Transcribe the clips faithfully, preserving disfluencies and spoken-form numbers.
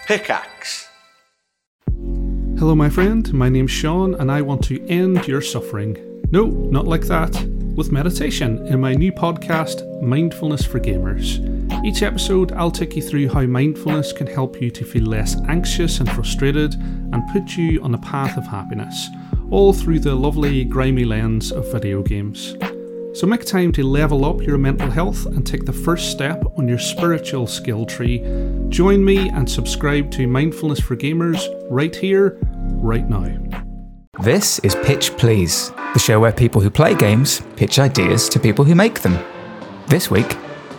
Pickaxe. Hello my friend, my name's Sean and I want to end your suffering. No, not like that. With meditation in my new podcast, Mindfulness for Gamers. Each episode I'll take you through how mindfulness can help you to feel less anxious and frustrated and put you on the path of happiness, all through the lovely grimy lens of video games. So make time to level up your mental health and take the first step on your spiritual skill tree. Join me and subscribe to Mindfulness for Gamers right here, right now. This is Pitch Please, the show where people who play games pitch ideas to people who make them. This week...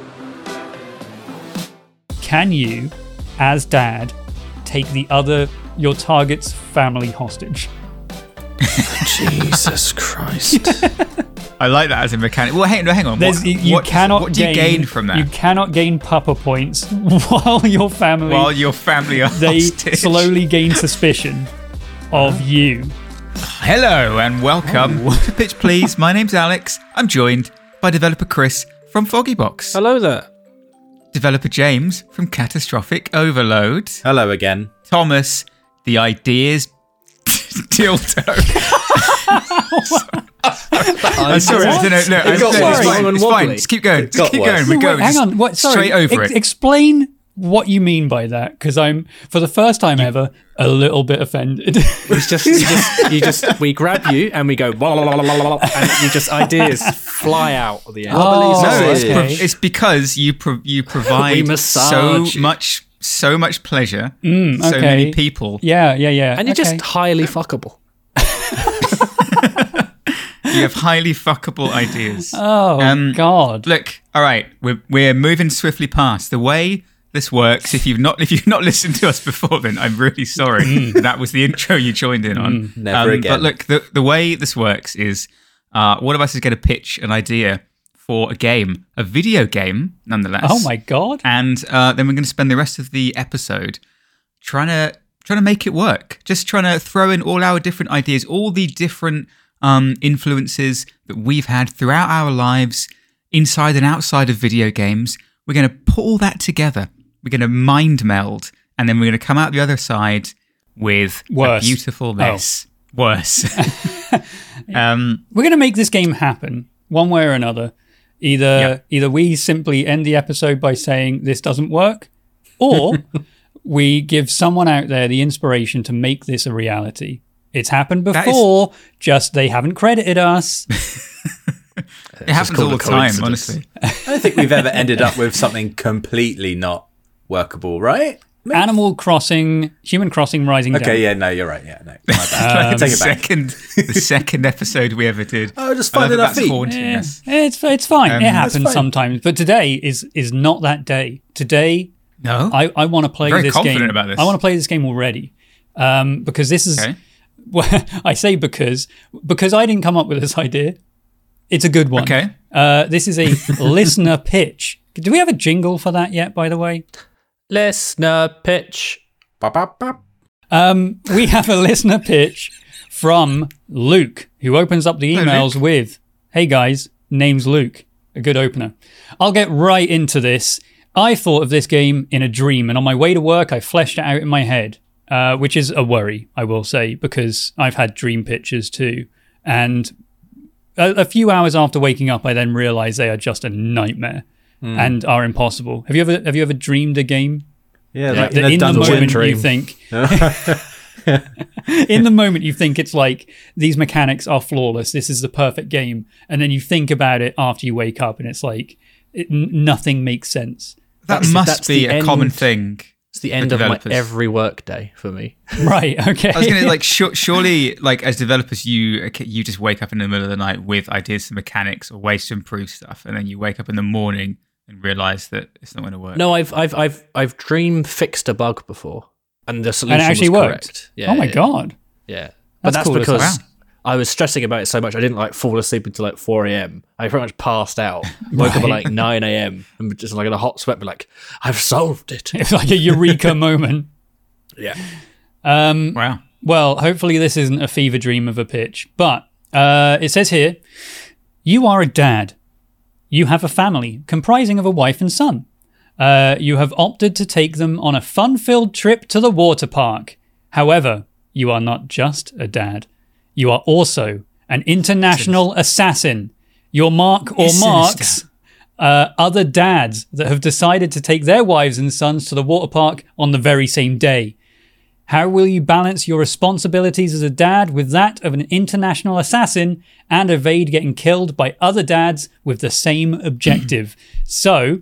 Can you, as dad, take the other, your target's family hostage? Jesus Christ. I like that as a mechanic. Well, hang, hang on. What, you what, cannot what do you gain, gain from that? You cannot gain papa points while your family... While your family are They hostage. slowly gain suspicion of you. Hello and welcome oh. to Pitch Please. My name's Alex. I'm joined by developer Chris from Foggybox. Hello there. Developer James from Catastrophic Overload. Hello again. Thomas, the ideas dildo. I'm sorry, I don't know. No, I'm, got no, worse. it's fine. Long and It's fine. wobbly. Just keep going. It Just got keep worse. going. We're No, going. wait, hang Just on. What? Sorry. Straight over Ex- it. Explain what you mean by that, because I'm, for the first time ever, a little bit offended. It's just, you just, you just, we grab you and we go, blah, blah, blah, blah, blah, blah, and you just ideas fly out at the end. Oh, No, it's, okay. pro- it's because you pro- you provide We so massage you. much so much pleasure Mm, to so okay. many people. yeah, yeah, yeah. And you're okay. just highly fuckable. You have highly fuckable ideas. Oh, Um, God. Look, all right, we're we're moving swiftly past. The way this works, if you've not if you've not listened to us before, then I'm really sorry. That was the intro you joined in on. Never again. But look, the the way this works is uh, one of us is going to pitch an idea for a game, a video game, nonetheless. Oh, my God. And uh, then we're going to spend the rest of the episode trying to trying to make it work. Just trying to throw in all our different ideas, all the different um, influences that we've had throughout our lives, inside and outside of video games. We're going to put all that together. We're going to mind meld, and then we're going to come out the other side with Worse. a beautiful mess. Oh. Worse. um, We're going to make this game happen, one way or another. Either Yep. either we simply end the episode by saying this doesn't work, or we give someone out there the inspiration to make this a reality. It's happened That is- before, just they haven't credited us. it happens called all a the time, coincidence. honestly. I don't think we've ever ended up with something completely not workable, right? Animal Crossing, Human Crossing Rising Down. Okay, yeah, no, you're right. Yeah, no, my bad. the Take it back. second, the second episode we ever did. Oh, just I love finding that our that's feet. haunting Yeah, us. it's it's fine. Um, it That's happens fine. sometimes, but today is is not that day. Today, No, I, I want to play Very this confident game. about this. I want to play this game already, um, because this is. Okay. Well, I say because because I didn't come up with this idea. It's a good one. Okay. Uh, this is a listener pitch. Do we have a jingle for that yet? By the way, Listener pitch. Bop, bop, bop. um, we have a listener pitch from Luke, who opens up the Hello, emails with, "Hey guys, name's Luke." A good opener. I'll get right into this. I thought of this game in a dream, and on my way to work, I fleshed it out in my head. Uh, which is a worry, I will say, because I've had dream pictures too. And a, a few hours after waking up, I then realised they are just a nightmare and are impossible. Have you ever have you ever dreamed a game? Yeah, that like in, in a the dungeon moment dream. you think, in the moment you think it's like these mechanics are flawless. This is the perfect game, and then you think about it after you wake up, and it's like it, n- nothing makes sense. that That's- must that's be the a common end. thing. It's the end For of my developers. every work day for me. Right? Okay. I was going to like, su- surely, like as developers, you you just wake up in the middle of the night with ideas for mechanics or ways to improve stuff, and then you wake up in the morning and realize that it's not going to work. No, I've I've I've I've dream fixed a bug before, and the solution and it actually was worked. correct. Yeah, oh my yeah, god. Yeah, but That's that's cool as because hell. I was stressing about it so much I didn't like fall asleep until like four a.m. I pretty much passed out, woke up at Right. like nine a.m. and just like in a hot sweat, but like I've solved it. It's like a eureka moment. Yeah, Um, Wow. Well, hopefully this isn't a fever dream of a pitch, but uh, it says here, you are a dad. You have a family comprising of a wife and son. Uh, you have opted to take them on a fun-filled trip to the water park. However, you are not just a dad. You are also an international assassin. Your mark or It's marks sinister. uh, other dads that have decided to take their wives and sons to the water park on the very same day. How will you balance your responsibilities as a dad with that of an international assassin and evade getting killed by other dads with the same objective? So,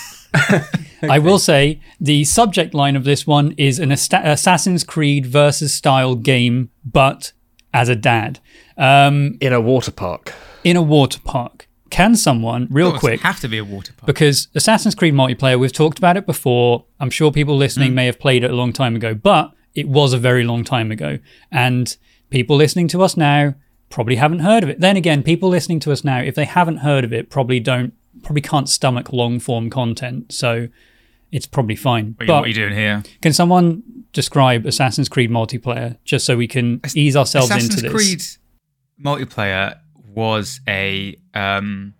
I will say the subject line of this one is an Ast- Assassin's Creed versus style game, but as a dad. Um, In a water park. in a water park. Can someone, real Doesn't quick, have to be a water park. because Assassin's Creed multiplayer, we've talked about it before. I'm sure people listening Mm. may have played it a long time ago, but it was a very long time ago. And people listening to us now probably haven't heard of it. Then again, people listening to us now, if they haven't heard of it, probably don't, probably can't stomach long form content. So it's probably fine. What, are you- but what are you doing here? can someone describe Assassin's Creed multiplayer just so we can ease ourselves Assassin's into this? Creed multiplayer was a um,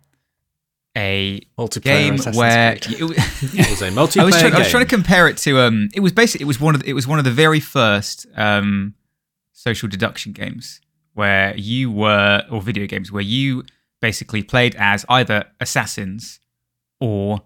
a Multiplayer game Assassin's where Creed. you, It was a multiplayer I was trying, game. I was trying to compare it to um. It was basically it was one of the, it was one of the very first um social deduction games where you were or video games where you basically played as either assassins or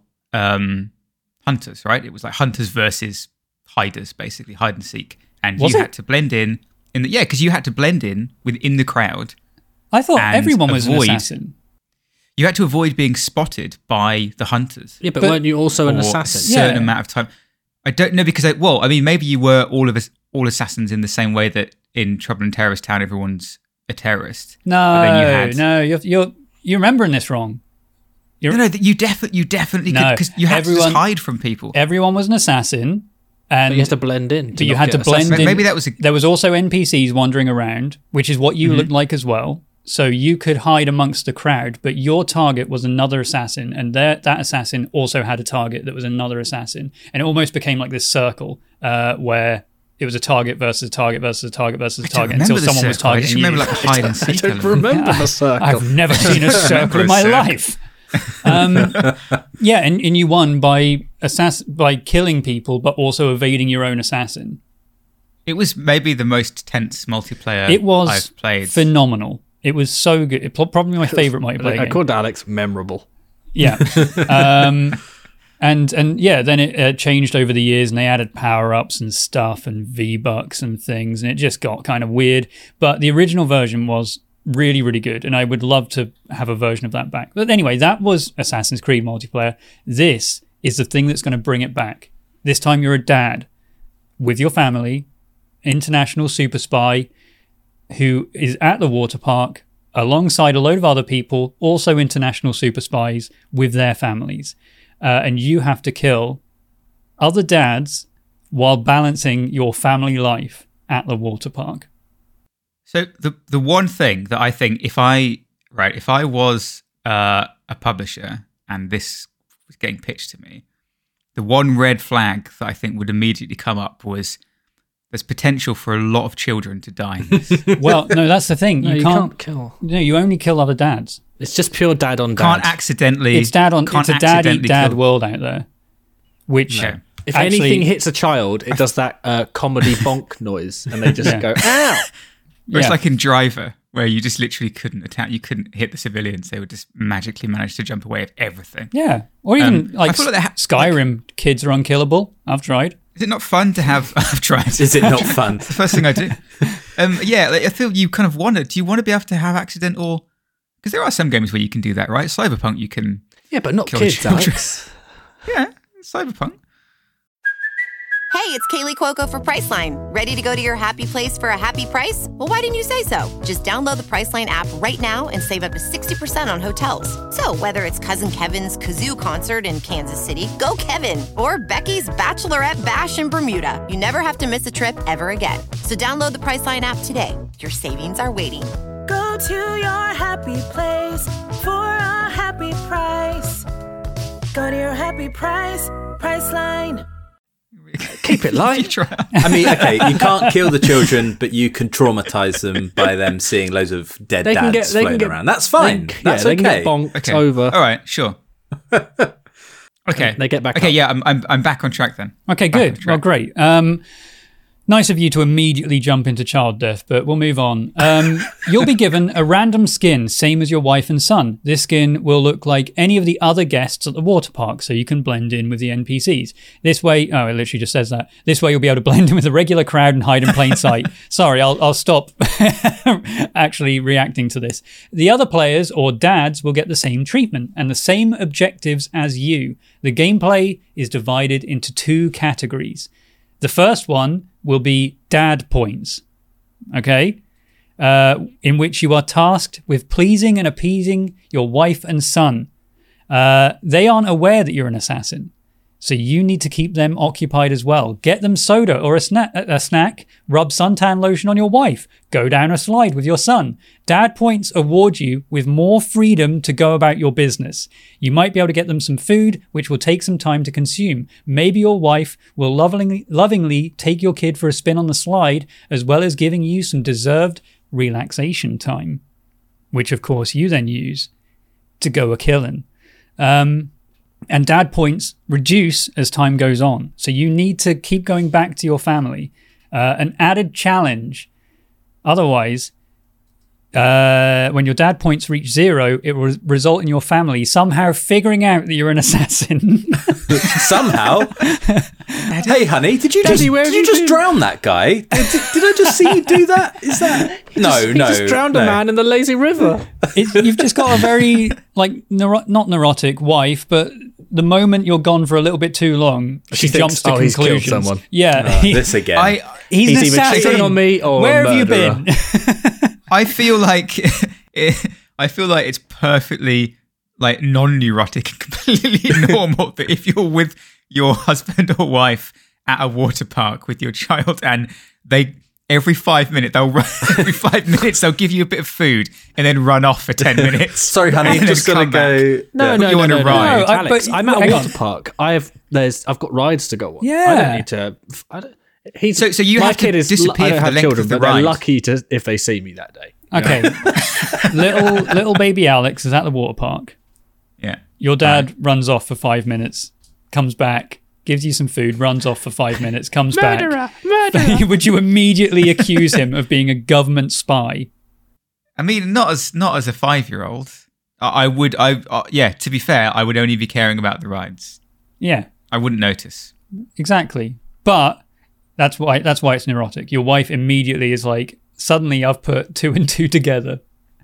um hunters. Right? It was like hunters versus hiders, basically hide and seek, and Was you it? had to blend in in the yeah because you had to blend in within the crowd. I thought and everyone was avoid- an assassin. You had to avoid being spotted by the hunters. Yeah, but, But- weren't you also an for assassin? a certain Yeah. amount of time. I don't know because I, well, I mean, maybe you were all of us all assassins in the same way that in Trouble in Terrorist Town everyone's a terrorist. No, But then you had- no, you're, you're you're remembering this wrong. You're, No, no, that you definitely you definitely No, could because you had to everyone- just hide from people. Everyone was an assassin, and But you had to blend in. but you not had to get blend assassinated. in. Maybe that was a- There was also N P Cs wandering around, which is what you Mm-hmm. looked like as well. So you could hide amongst the crowd, but your target was another assassin, and that that assassin also had a target that was another assassin, and it almost became like this circle uh, where it was a target versus a target versus a target versus a I don't target remember until the someone was circle. I just targeting remember you. like the hide and I seek. don't element. remember the circle. I've never seen a circle in my circle. life. Um, yeah, and, and you won by assass- by killing people, but also evading your own assassin. It was maybe the most tense multiplayer It was I've played. phenomenal. It was so good. It, probably my favorite multiplayer I game. called Alex memorable. Yeah. um, and and yeah, then it uh, changed over the years, and they added power ups and stuff and V bucks and things, and it just got kind of weird. But the original version was really, really good, and I would love to have a version of that back. But anyway, that was Assassin's Creed multiplayer. This is the thing that's going to bring it back. This time you're a dad with your family, international super spy, who is at the water park alongside a load of other people, also international super spies with their families. Uh, and you have to kill other dads while balancing your family life at the water park. So the the one thing that I think if I right if I was uh, a publisher and this was getting pitched to me, the one red flag that I think would immediately come up was there's potential for a lot of children to die in this. Well, no, that's the thing. No, you, you can't, can't kill. No, you only kill other dads. It's just pure dad on dad. Can't accidentally. It's dad on. can't It's a dad eat accidentally dad kill- world out there. Which No. If actually, anything hits a child, it does that uh, comedy bonk noise, and they just Yeah. go, ow! Or it's yeah. like in Driver, where you just literally couldn't attack, you couldn't hit the civilians. They would just magically manage to jump away of everything. Yeah, or even Um, I like feel like they ha- Skyrim, kids are unkillable. I've tried. Is it not fun to have? I've tried. Is it not fun? It's the first thing I do. Um, yeah, like, I feel you kind of want it. Do you want to be able to have accidental? Because there are some games where you can do that, right? Cyberpunk, you can. Yeah, but not Kill kids, children. Alex. Yeah, Cyberpunk. Hey, it's Kaylee Cuoco for Priceline. Ready to go to your happy place for a happy price? Well, why didn't you say so? Just download the Priceline app right now and save up to sixty percent on hotels. So whether it's Cousin Kevin's Kazoo concert in Kansas City, go Kevin, or Becky's Bachelorette Bash in Bermuda, you never have to miss a trip ever again. So download the Priceline app today. Your savings are waiting. Go to your happy place for a happy price. Go to your happy price, Priceline. Keep it You light. try. I mean, okay, you can't kill the children, but you can traumatize them by them seeing loads of dead They dads can get, they floating can get around. That's fine. They, That's yeah, they okay. can get bonked Okay. over. All right, sure. Okay. They get back Okay, up. yeah, I'm, I'm I'm back on track then. Okay, Back on good. track. Well, great. Um, nice of you to immediately jump into child death, but we'll move on. Um, you'll be given a random skin, same as your wife and son. This skin will look like any of the other guests at the water park, so you can blend in with the N P Cs. This way, oh, it literally just says that. This way, you'll be able to blend in with the regular crowd and hide in plain sight. Sorry, I'll, I'll stop actually reacting to this. The other players or dads will get the same treatment and the same objectives as you. The gameplay is divided into two categories. The first one will be dad points, okay? Uh, in which you are tasked with pleasing and appeasing your wife and son. Uh, they aren't aware that you're an assassin, so you need to keep them occupied as well. Get them soda or a, sna- a snack, rub suntan lotion on your wife, go down a slide with your son. Dad points award you with more freedom to go about your business. You might be able to get them some food, which will take some time to consume. Maybe your wife will lovingly, lovingly take your kid for a spin on the slide, as well as giving you some deserved relaxation time, which of course you then use to go a-killing. Um... And dad points reduce as time goes on. So you need to keep going back to your family. Uh, an added challenge. Otherwise, uh, when your dad points reach zero, it will result in your family somehow figuring out that you're an assassin. Somehow. Hey, honey, did you Daddy, just, where did have you you just been? drown that guy? Did, did, did I just see you do that? Is that... No, He no. just drowned no. a man in the lazy river. It, you've just got a very, like, neuro- not neurotic wife, but the moment you're gone for a little bit too long, she, She thinks, jumps to "Oh, he's killed conclusions. someone." Yeah. Uh, this again. I he's, He's the either assassin. cheating on me or a Where have you murderer. been? I feel like I feel like it's perfectly like non-neurotic and completely normal that if you're with your husband or wife at a water park with your child and they every five minutes they'll run, every five minutes they'll give you a bit of food and then run off for ten minutes. Sorry, honey, and I'm then just going to come back. go... No, Yeah. no, you no, on a no, no, ride. no, I- Alex, but- I'm at hang a on. water park. I have there's I've got rides to go on. I Yeah. don't need to. I don't, he's, So- so you my have to kid is, disappear I don't for the have length children, of the but they're ride. lucky to if they see me that day. Okay. little little baby Alex is at the water park. Yeah. Your dad runs off for five minutes, comes back, gives you some food, runs off for five minutes, comes Murderer, back. murderer. Would you immediately accuse him of being a government spy? I mean, not as not as a five-year-old. I, I would. I uh, yeah. To be fair, I would only be caring about the rides. Yeah, I wouldn't notice. exactly. But that's why that's why it's neurotic. Your wife immediately is like, suddenly I've put two and two together.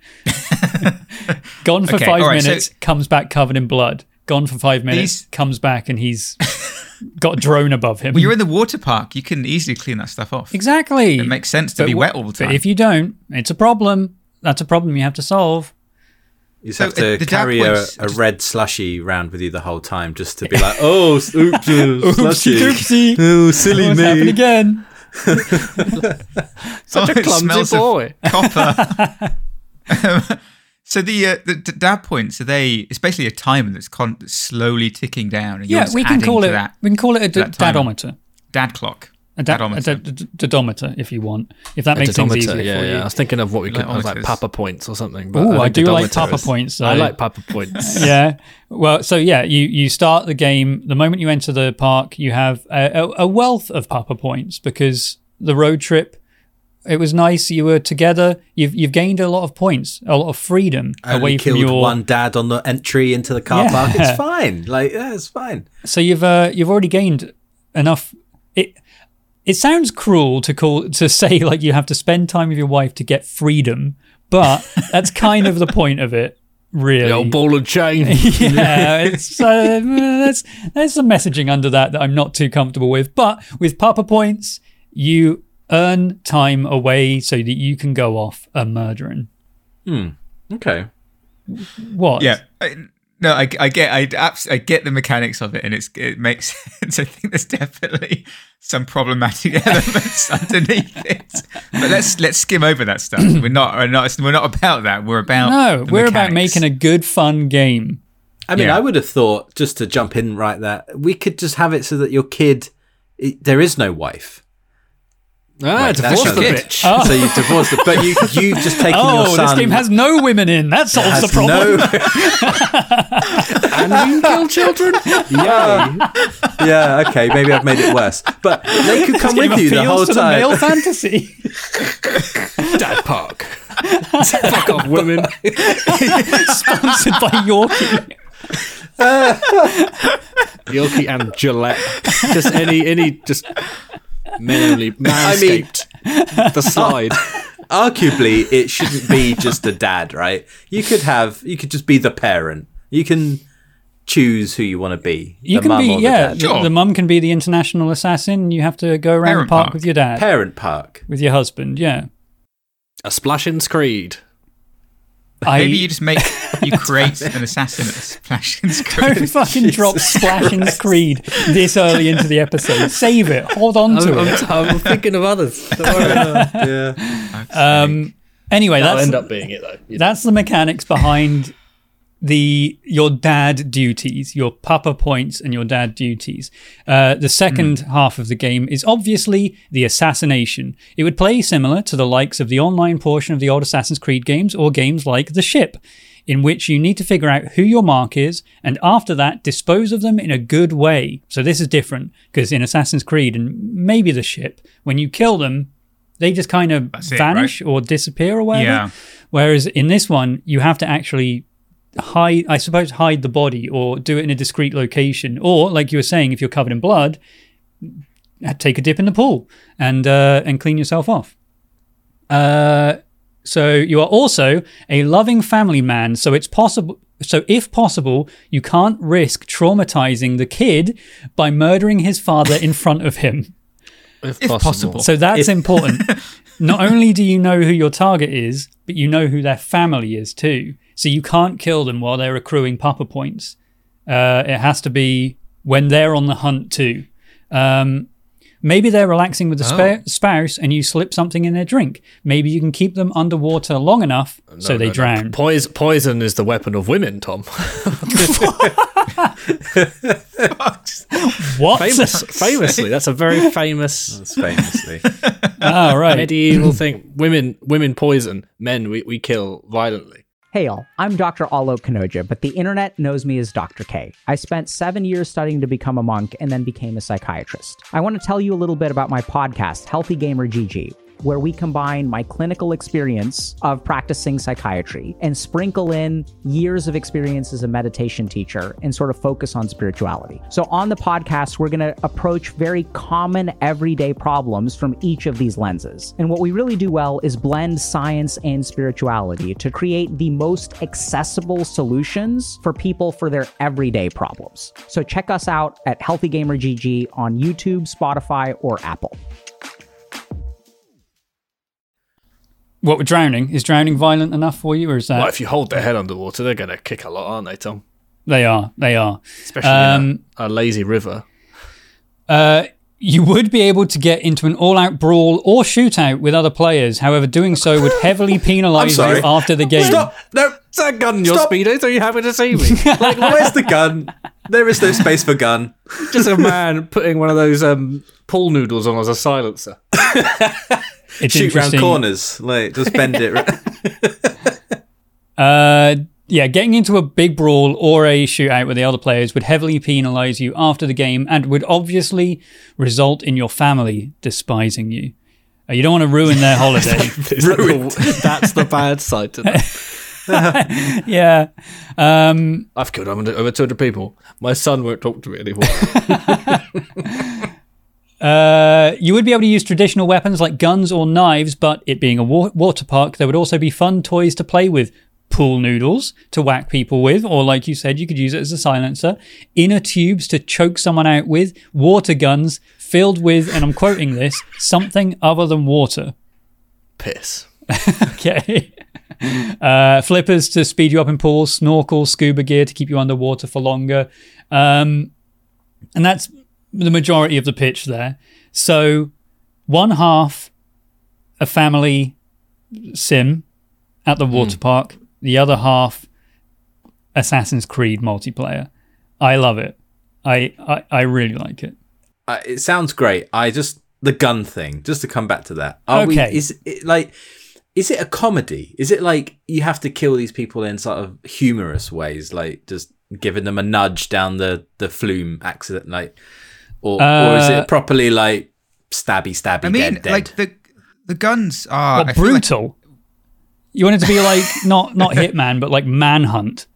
Gone for Okay, five all right, so- minutes, comes back covered in blood. Gone for five minutes, These- comes back and he's got a drone above him. Well, you're in the water park. You can easily clean that stuff off. Exactly. It makes sense to But be wh- wet all the time. But if you don't, it's a problem. That's a problem you have to solve. You just So, have uh, to the dad carry a, points- a red slushy round with you the whole time just to be like, oh, oops, uh, slushy. Oopsie. Oh, silly What's happened me. again? Such Oh, a it clumsy smells of boy. Copper. Um, so the, uh, the the dad points, are they? It's basically a timer that's, con- that's slowly ticking down, and you're Yeah, just we can adding call to it. that We can call it a to d- that timer. dadometer. dad clock. A, da- a Dadometer. d- d- dadometer, if you want. If that A makes things didometer, easier yeah, for yeah. you. I was thinking of what we could, I was like Didometers. Papa points or something. But Ooh, I, I think do like didometer Papa is- points, I though. like Papa points. Yeah. Well, so yeah, you, you start the game. The moment you enter the park, you have a, a, a wealth of Papa points because the road trip, it was nice. You were together. You've you've gained a lot of points, a lot of freedom Only away from killed your. one dad on the entry into the car Yeah. park. It's fine. Like, yeah, it's fine. So you've uh, you've already gained enough. It it sounds cruel to call to say like you have to spend time with your wife to get freedom, but that's kind of the point of it, really. The old ball and chain. Yeah, it's uh, there's there's some messaging under that that I'm not too comfortable with. But with Papa points, you earn time away so that you can go off a murdering. Okay. What? Yeah. I, no, I, I get, I, abs- I get the mechanics of it, and it's it makes sense. I think there's definitely some problematic elements underneath it. But let's let's skim over that stuff. We're not, we're not, we're not about that. We're about No, the we're about mechanics. making a good, fun game. I mean, Yeah. I would have thought, just to jump in right there, we could just have it so that your kid, it, there is no wife. Ah, Right, divorce that's the your kid. bitch. So you've divorced it, but you, you've just taken your Oh, son. this game has no women in. That solves has the problem. no- Can we kill children? Yeah. Yeah, okay, maybe I've made it worse. But they could come with you the whole to time. the male fantasy. Dad Park. Fuck off, women. Sponsored by Yorkie. Yorkie and Gillette. Just any, any, just men only. Manscaped. The slide. Arguably, it shouldn't be just a dad, right? You could have, you could just be the parent. You can choose who you want to be. You the can mum be, or the yeah. dad. The, Sure. the mum can be the international assassin. You have to go around Parent the park park. with your dad, Parent park. with your husband. Yeah. A Splashin's Creed. I Maybe you just make you create an assassin at Splashin's don't Creed. fucking drop Splashin's Creed this early into the episode. Save it. Hold on to I'm, it. I'm, I'm thinking of others. Don't worry. Yeah. Um. Anyway, That'll that's end up being it, though. You know. that's the mechanics behind the your dad duties, your papa points and your dad duties. Uh, the second Hmm. half of the game is obviously the assassination. It would play similar to the likes of the online portion of the old Assassin's Creed games or games like The Ship, in which you need to figure out who your mark is and after that dispose of them in a good way. So this is different because in Assassin's Creed and maybe The Ship, when you kill them, they just kind of That's it, vanish or disappear or whatever. Yeah. Whereas in this one, you have to actually hide, I suppose, hide the body or do it in a discreet location. Or, like you were saying, if you're covered in blood, take a dip in the pool and uh, and clean yourself off. Uh, so you are also a loving family man. So it's possible. So if possible, you can't risk traumatizing the kid by murdering his father in front of him. If, If possible. So that's important. Not only do you know who your target is, but you know who their family is too. So you can't kill them while they're accruing papa points. Uh, it has to be when they're on the hunt too. Um, maybe they're relaxing with the Oh. spa- spouse and you slip something in their drink. Maybe you can keep them underwater long enough so No, they no, no. drown. Poison, poison is the weapon of women, Tom. What? Famous, famously, that's a very famous That's famously. Oh, right. medieval thing. Women, women poison. Men, we, we kill violently. Hey y'all, I'm Doctor Alok Kanoja, but the internet knows me as Doctor K. I spent seven years studying to become a monk and then became a psychiatrist. I want to tell you a little bit about my podcast, Healthy Gamer G G, where we combine my clinical experience of practicing psychiatry and sprinkle in years of experience as a meditation teacher and sort of focus on spirituality. So on the podcast, we're going to approach very common everyday problems from each of these lenses. And what we really do well is blend science and spirituality to create the most accessible solutions for people for their everyday problems. So check us out at Healthy Gamer G G on YouTube, Spotify, or Apple. What with drowning? Is drowning violent enough for you, or is that Well, if you hold their head underwater, they're going to kick a lot, aren't they, Tom? they are? They are. Especially Um, in a, a lazy river. Uh, you would be able to get into an all-out brawl or shootout with other players. However, doing so would heavily penalise you sorry. after the game. Stop! No! Is that gun in your Stop. speedo? Are you happy to see me? Like, where's the gun? There is no space for gun. Just a man putting one of those um, pool noodles on as a silencer. It's Shoot round interesting. corners. Like, just bend it. Uh, yeah, getting into a big brawl or a shootout with the other players would heavily penalise you after the game and would obviously result in your family despising you. Uh, you don't want to ruin their holiday. Is that the- that's the bad side to that. Yeah. Um, I've killed over over two hundred people. My son won't talk to me anymore. Uh, you would be able to use traditional weapons like guns or knives, but it being a wa- water park, there would also be fun toys to play with. Pool noodles to whack people with, or like you said, you could use it as a silencer. Inner tubes to choke someone out with. Water guns filled with, and I'm quoting this, something other than water. Piss. Okay. Uh, flippers to speed you up in pools. Snorkel, scuba gear to keep you underwater for longer. Um, and that's the majority of the pitch there. So one half a family sim at the water park, the other half Assassin's Creed multiplayer. I love it. I I, I really like it. Uh, it sounds great. I just the gun thing. Just to come back to that. Are Okay. We, is it like? Is it a comedy? Is it like you have to kill these people in sort of humorous ways, like just giving them a nudge down the, the flume accident, like, or Uh, or is it properly like stabby stabby I mean, dead dead? like the the guns are What, I feel like- brutal? You want it to be like not not Hitman, but like Manhunt.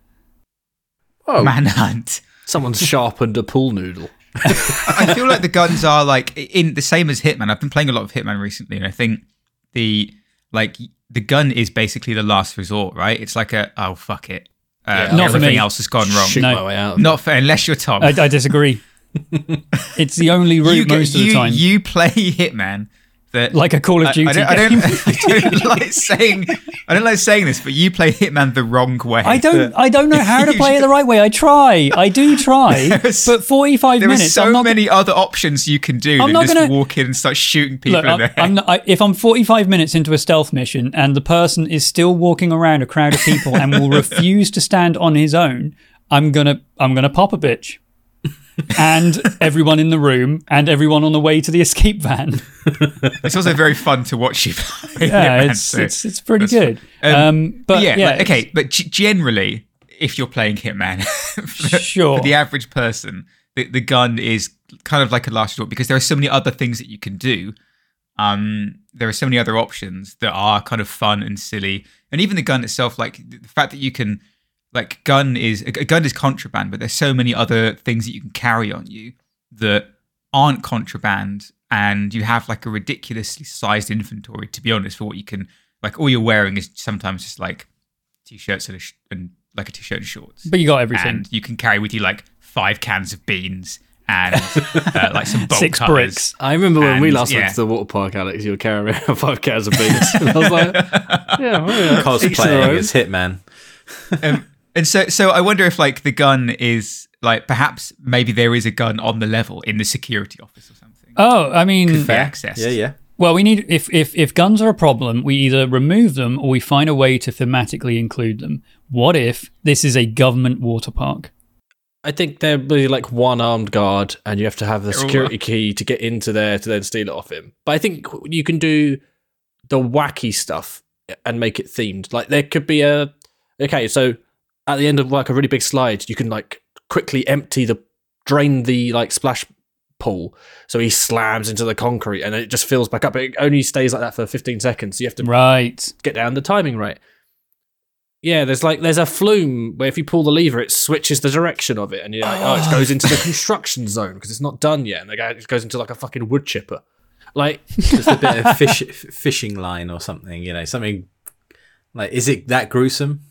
oh, Manhunt. Someone's sharpened a pool noodle. I feel like the guns are like in the same as Hitman. I've been playing a lot of Hitman recently, and I think the like the gun is basically the last resort, right? It's like a oh fuck it, uh, Not for everything me. else has gone wrong. Shoot No. my way out. Not for unless you're Tom. I, I disagree. It's the only route you, get- most of the you- time. you play Hitman. That Like a Call of I- Duty I, don't, I, game. don't, I don't like saying I don't like saying this, but you play Hitman the wrong way. I don't. I don't know how to play it the right way. I try. I do try. There's- But forty-five There are minutes. so I'm not many other options you can do I'm than not just gonna- walk in and start shooting people Look, in I'm, the head. I'm not, I, if I'm forty-five minutes into a stealth mission and the person is still walking around a crowd of people and will refuse to stand on his own, I'm gonna I'm gonna pop a bitch, and everyone in the room and everyone on the way to the escape van. It's also very fun to watch you play. Yeah, Hitman, it's so it's it's pretty that's fun. good. Um, Um, but yeah, yeah, like, okay, but g- generally, if you're playing Hitman, for, Sure. for the average person, the, the gun is kind of like a last resort because there are so many other things that you can do. Um, there are so many other options that are kind of fun and silly, and even the gun itself, like the fact that you can, like, gun is a gun is contraband, but there's so many other things that you can carry on you that aren't contraband, and you have like a ridiculously sized inventory. To be honest, for what you can, like, all you're wearing is sometimes just like t-shirts and, a sh- and like a t-shirt and shorts. But you got everything. And you can carry with you like five cans of beans and uh, like some bolt Six cutters. bricks. I remember when we And, last yeah. went to the water park, Alex, you were carrying around five cans of beans. And I was like, yeah, well, yeah. each to their cosplaying own. as Hitman. Um, and so, so I wonder if like the gun is like perhaps maybe there is a gun on the level in the security office or something. Oh, I mean, Could be accessed. Yeah, yeah. well, we need if if if guns are a problem, we either remove them or we find a way to thematically include them. What if this is a government water park? I think there'd be like one armed guard, and you have to have the They're all- security key to get into there to then steal it off him. But I think you can do the wacky stuff and make it themed. Like there could be a okay, so at the end of like a really big slide, you can like quickly empty the drain the like splash pool, so he slams into the concrete and it just fills back up. But it only stays like that for fifteen seconds. So you have to Right. get down the timing right. Yeah, there's like there's a flume where if you pull the lever, it switches the direction of it, and you're like, oh, it goes into the construction zone because it's not done yet, and the guy just goes into like a fucking wood chipper. Like, Just a bit of fish, f- fishing line or something, you know, something like, is it that gruesome?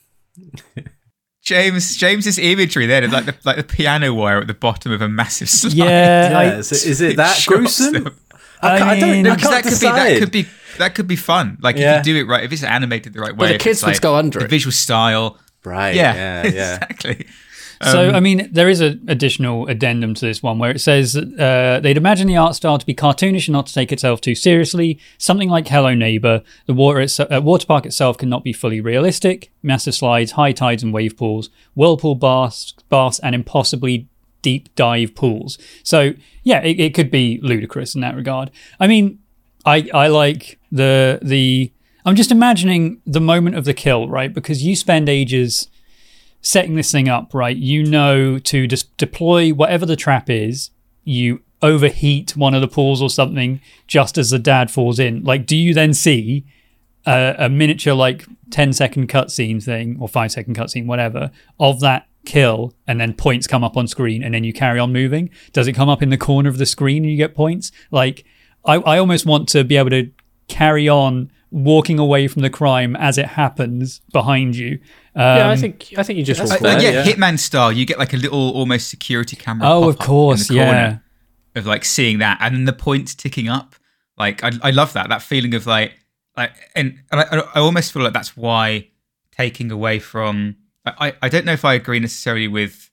James, James's imagery there, like the like the piano wire at the bottom of a massive slide. Yeah, Yeah, I, is, it, is it that Shots gruesome? them. I, ca- I don't mean- know. I Because can't that could be that decide. could be that could be fun. Like Yeah. if you do it right, if it's animated the right way, the if kids it's, would like, go under the it. visual style. Right. Yeah, Yeah. Yeah. exactly. So, Um, I mean, there is an additional addendum to this one where it says uh, they'd imagine the art style to be cartoonish and not to take itself too seriously. Something like Hello Neighbor. The water, it's, uh, water park itself cannot be fully realistic. Massive slides, high tides and wave pools, whirlpool baths, baths and impossibly deep dive pools. So, yeah, it, it could be ludicrous in that regard. I mean, I I like the the. I'm just imagining the moment of the kill, right? Because you spend ages setting this thing up, right? You know to just deploy whatever the trap is. You overheat one of the pools or something just as the dad falls in. Like, do you then see a, a miniature, like ten second cutscene thing or five second cutscene, whatever, of that kill, and then points come up on screen, and then you carry on moving? Does it come up in the corner of the screen and you get points? Like, I, I almost want to be able to carry on walking away from the crime as it happens behind you. Um, yeah, I think I think you just That's walk Like, away. yeah, yeah. Hitman style. You get like a little almost security camera. Oh, pop of up course, in the corner yeah. Of like seeing that, and then the points ticking up. Like I, I love that. That feeling of like, like, and, and I, I almost feel like that's why taking away from. I, I don't know if I agree necessarily with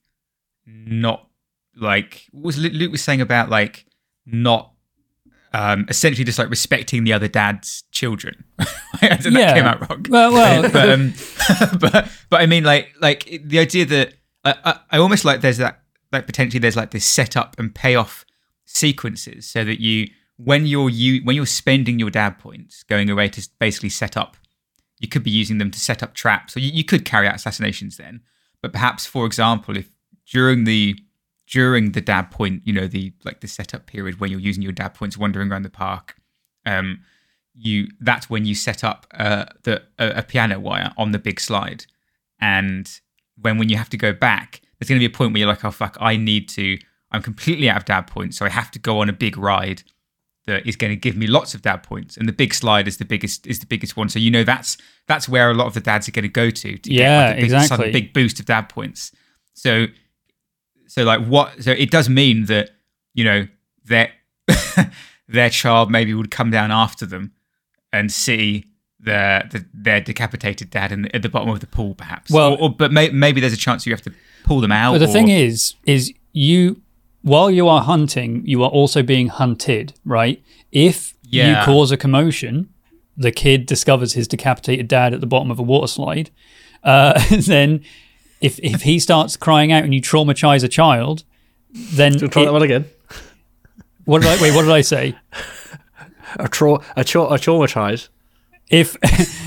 not like what was Luke was saying about like not. Um, essentially, just like respecting the other dad's children. I don't know, Yeah. that came out wrong. Well, well. but, um, but but I mean, like like the idea that I, I, I almost like there's that like potentially there's like this setup and payoff sequences, so that you when you're you when you're spending your dad points going away to basically set up, you could be using them to set up traps, or you, you could carry out assassinations then. But perhaps, for example, if during the during the dad point, you know, the like the setup period when you're using your dad points wandering around the park, um, you that's when you set up uh, the a, a piano wire on the big slide, and when when you have to go back, there's going to be a point where you're like, oh fuck, I need to, I'm completely out of dad points, so I have to go on a big ride that is going to give me lots of dad points, and the big slide is the biggest is the biggest one. So you know that's that's where a lot of the dads are going to go to to Yeah, get like a big, exactly. sudden big boost of dad points. So so like what? So it does mean that you know their their child maybe would come down after them and see their the, their decapitated dad in the, at the bottom of the pool, perhaps. Well- or, or, but may, maybe there's a chance you have to pull them out. But the or- thing is, is you, while you are hunting, you are also being hunted, right? If Yeah. you cause a commotion, the kid discovers his decapitated dad at the bottom of a water slide, uh, then if if he starts crying out and you traumatize a child, then Try it- that one again. what did I wait? What did I say? A tra- a, tra- a traumatized. If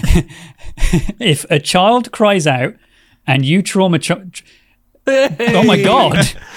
if a child cries out and you traumatize, oh my god,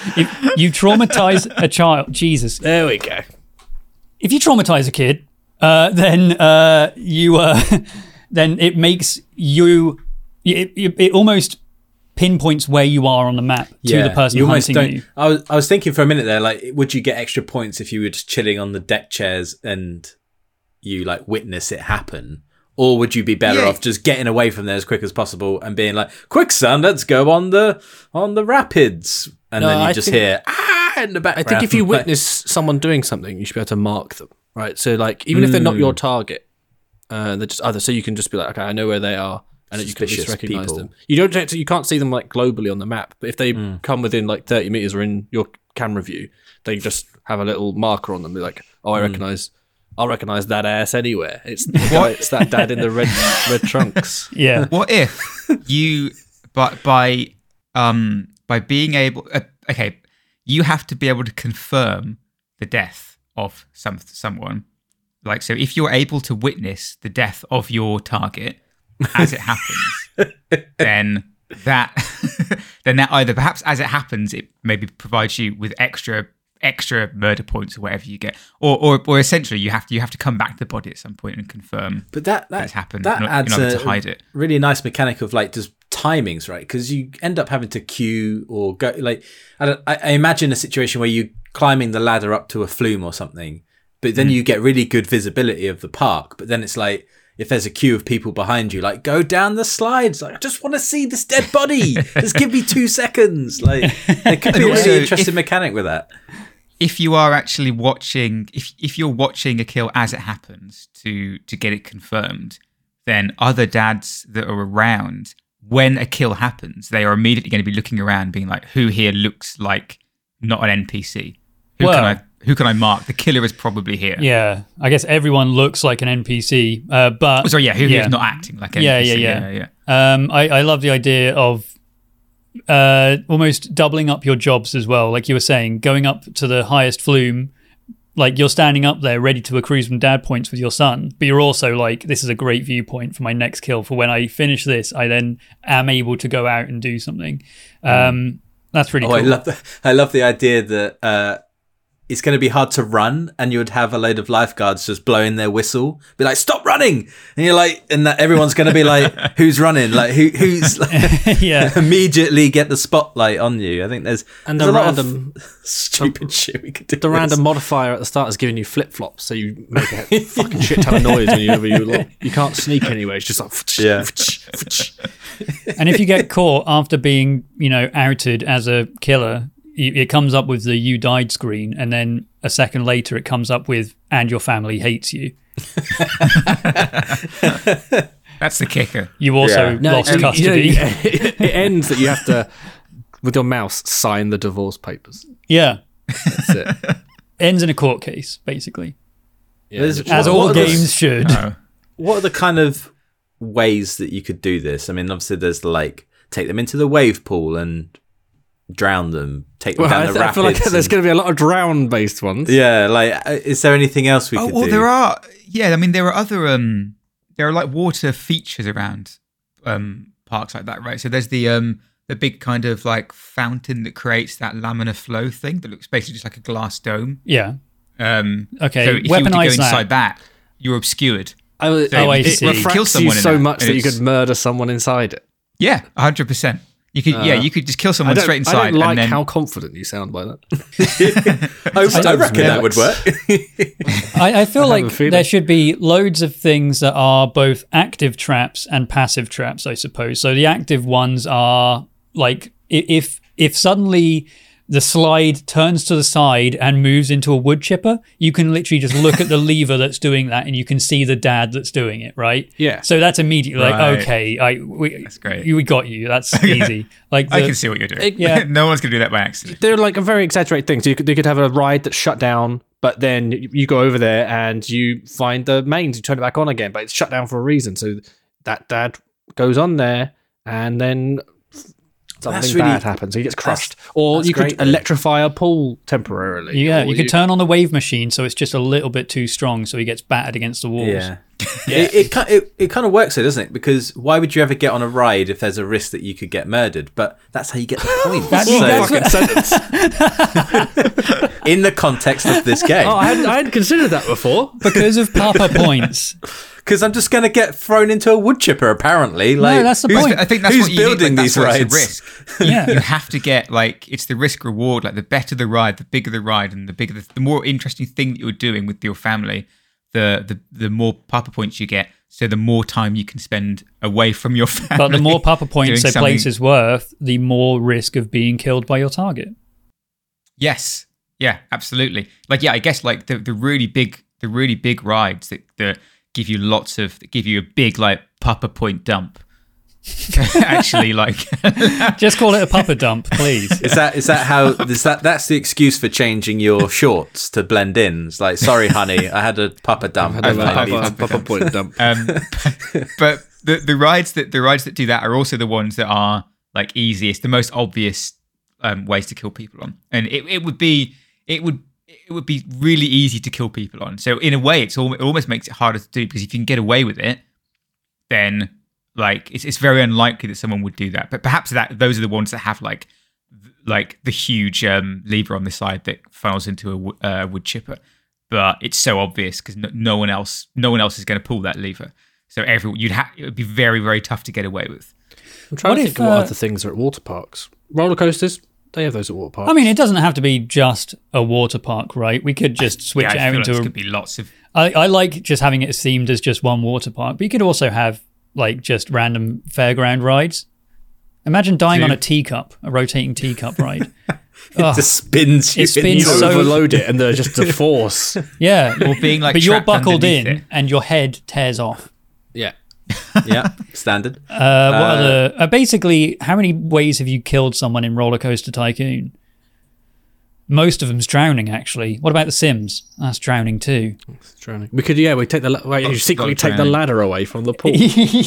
if you traumatize a child, Jesus, There we go. if you traumatize a kid, uh, then uh, you uh, then it makes you it, it, it almost pinpoints where you are on the map to the person you almost hunting don't. you. I was I was thinking for a minute there, like, would you get extra points if you were just chilling on the deck chairs and you like witness it happen, or would you be better Yeah. off just getting away from there as quick as possible and being like, "Quick, son, let's go on the on the rapids," and No, then you I just think- hear ah in the I background. think if you Like, witness someone doing something, you should be able to mark them, right? So, like, even if they're not your target, uh, they're just other. So you can just be like, okay, I know where they are, and you can just Suspicious recognize people. them. You don't, get to- you can't see them like globally on the map, but if they Mm. come within like thirty meters or in your camera view, they just have a little marker on them. They're like, oh, I Mm. recognize. I'll recognize that ass anywhere. It's the guy, it's that dad in the red red trunks. Yeah, What if you, but by um by being able, uh, okay, you have to be able to confirm the death of some someone. Like, so if you're able to witness the death of your target as it happens, then that then that either perhaps as it happens, it maybe provides you with extra extra murder points or whatever you get, or or, or essentially you have to you have to come back to the body at some point and confirm But that that that it's happened that in, order- adds in order a to hide it. really nice mechanic of like just timings, right? Because you end up having to queue or go like I, don't, I, I imagine a situation where you're climbing the ladder up to a flume or something, but then Mm. you get really good visibility of the park. But then it's like if there's a queue of people behind you, like go down the slides. Like I just want to see this dead body. Just give me two seconds. Like there could be And a also, really interesting if- mechanic with that. If you are actually watching, if if you're watching a kill as it happens to to get it confirmed, then other dads that are around when a kill happens, they are immediately going to be looking around, being like, "Who here looks like not an N P C? Who Well- can I who can I mark? The killer is probably here." yeah. I guess everyone looks like an N P C, uh, but Oh, sorry, yeah, who yeah. here's not acting like an Yeah, N P C? yeah, yeah, yeah. yeah. Um, I, I love the idea of uh, almost doubling up your jobs as well. Like you were saying, going up to the highest flume, like you're standing up there ready to accrue some dad points with your son, but you're also like, this is a great viewpoint for my next kill. For when I finish this, I then am able to go out and do something. Um, that's really Oh, cool. I love the, I love the idea that uh, it's going to be hard to run, and you would have a load of lifeguards just blowing their whistle, be like, "Stop running!" And you're like, and that everyone's going to be like, "Who's running?" Like, who who's like, Yeah. immediately get the spotlight on you. I think there's And there's the a lot random- of stupid shit we could do. The with random this. modifier at the start is giving you flip flops, so you make a fucking shit ton of noise whenever you look. You can't sneak anywhere. It's just like Yeah. And if you get caught after being, you know, outed as a killer, y- it comes up with the "you died" screen, and then a second later it comes up with "and your family hates you." That's the kicker. You also Yeah. No, lost you- you know, custody. it, it ends that you have to, with your mouse, sign the divorce papers. Yeah, That's it. ends in a court case, basically, Yeah, There's- literally. as What- all what are the- games should. Oh. What are the kind of ways that you could do this? I mean, obviously, there's like take them into the wave pool and drown them, take them Well, down I, the th- I rapids. feel like there's and- going to be a lot of drown-based ones. yeah, like, uh, is there anything else we Oh, could well, do? there are. Yeah, I mean, there are other. Um, there are like water features around um parks like that, right? So there's the um the big kind of like fountain that creates that laminar flow thing that looks basically just like a glass dome. Yeah. Um, Okay, So if you were to go weaponize that. inside that, you're obscured. Oh, So Oh, I it see. kill refracts someone you in so that, much and that you it's- could murder someone inside it. Yeah, one hundred percent. You could, yeah, Uh, you could just kill I someone don't, straight inside. I don't like and then, how confident you sound by that. I, I reckon that would work. I, I feel I have a like feeling. there should be loads of things that are both active traps and passive traps, I suppose. So the active ones are like i- if if suddenly the slide turns to the side and moves into a wood chipper, you can literally just look at the lever that's doing that and you can see the dad that's doing it, right? Yeah. So that's immediately like, Right. okay, I we, That's great. we got you. That's easy. Like I the- can see what you're doing. It- yeah. No one's going to do that by accident. They're like a very exaggerated thing. So you could, they could have a ride that's shut down, but then you you go over there and you find the mains, you turn it back on again, but it's shut down for a reason. So that dad goes on there and then something That's really- bad happens. He gets crushed. Or that's you could great, though. electrify a pool temporarily. Yeah, Or you could turn on the wave machine so it's just a little bit too strong, so he gets battered against the walls. Yeah. It, it, ki- it, it kind of works though, doesn't it? Because why would you ever get on a ride if there's a risk that you could get murdered? But that's how you get the points. That- So, that's what- in the context of this game. Oh, I hadn't, I hadn't considered that before. Because of Papa points. Because I'm just going to get thrown into a wood chipper, apparently. Like, that's the who's- point. I think that's who's what you building need, like, these that's why rides? It's a risk. Yeah. You have to get like it's the risk reward. Like the better the ride, the bigger the ride, and the bigger the, the more interesting thing that you're doing with your family, the the the more Papa points you get. So the more time you can spend away from your family. But the more Papa points doing a place something- is worth, the more risk of being killed by your target. Yes. Yeah, absolutely. Like, yeah, I guess like the, the really big, the really big rides that, that give you lots of, that give you a big like Papa point dump. Actually, like, Just call it a Papa dump, please. Is that is that how is that that's the excuse for changing your shorts to blend in? It's like, sorry, honey, I had a papa dump. I had a I've- Papa, I've- Papa point dump. um, but the the rides that the rides that do that are also the ones that are like easiest, the most obvious um, ways to kill people on, and it, it would be it would it would be really easy to kill people on. So in a way, it's al- it almost makes it harder to do because if you can get away with it, then like it's it's very unlikely that someone would do that. But perhaps that those are the ones that have like th- like the huge um, lever on the side that funnels into a wo- uh, wood chipper. But it's so obvious because no, no one else no one else is going to pull that lever. So every you'd ha- it would be very very tough to get away with. I'm trying What to if, think of what uh, other things are at water parks. Roller coasters, they have those at water parks. I mean, it doesn't have to be just a water park, right? We could just switch Yeah, I it out feel like into this a... could be lots of I, I like just having it themed as just one water park, but you could also have like just random fairground rides. Imagine dying Do- on a teacup, a rotating teacup ride. It just spins you. It spins you into- so- overload it and they're just a force. Yeah, or being like but you're trapped buckled in underneath it. and your head tears off. Yeah. yeah, standard. Uh, what Uh, other? Uh, basically, how many ways have you killed someone in Roller Coaster Tycoon? Most of them's drowning, actually. What about The Sims? That's drowning too. It's drowning. We could, yeah, we take the la- right, you secretly got take the drowning. ladder away from the pool.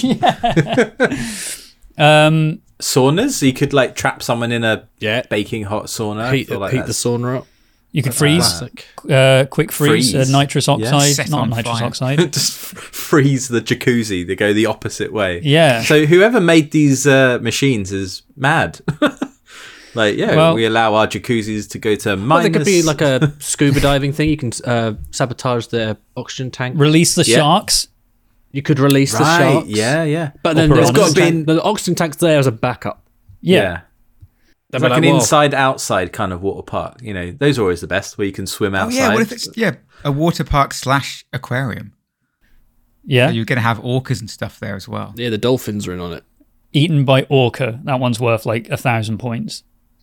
Um, Saunas, you could like trap someone in a Yeah. baking hot sauna. I Heat, feel like heat the that's- sauna up. you could freeze, Classic. uh, quick freeze, Freeze. Uh, nitrous oxide, Set not on nitrous fire. oxide. just f- freeze the jacuzzi. They go the opposite way. Yeah. So whoever made these uh, machines is mad. Like, yeah, Well- we allow our jacuzzis to go to minus. Well, there could be like a scuba diving thing. You can uh, sabotage their oxygen tank. Release the Yeah. sharks. You could release the right. sharks. Yeah, yeah. But then Or there's piranhas. got to be the oxygen tank's there as a backup. Yeah. It's They'll like be an well, inside-outside kind of water park. You know, those are always the best, where you can swim Oh outside. yeah, what if it's yeah a water park slash aquarium? Yeah. So you're going to have orcas and stuff there as well. Yeah, the dolphins are in on it. Eaten by orca. That one's worth like a thousand points.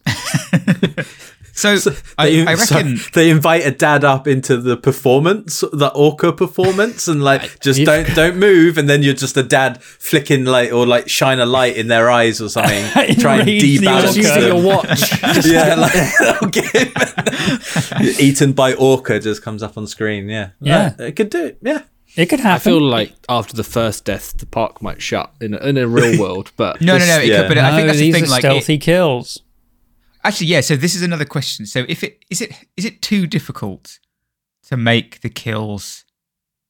So, I, They, I so reckon they invite a dad up into the performance, the orca performance, and like just you- don't don't move, and then you're just a dad flicking like or like shine a light in their eyes or something, try and Enrage the debalance orca. Using them. your watch. Yeah, like they'll get him. Eaten by orca just comes up on screen. Yeah, Yeah. Uh, it could do it. Yeah, It could happen. I feel like after the first death, the park might shut in a, in a real world. But no, no, no. It Yeah. could, but no, I think that's the these thing. are Like, stealthy it, kills. actually, yeah. So this is another question. So if it is it is it too difficult to make the kills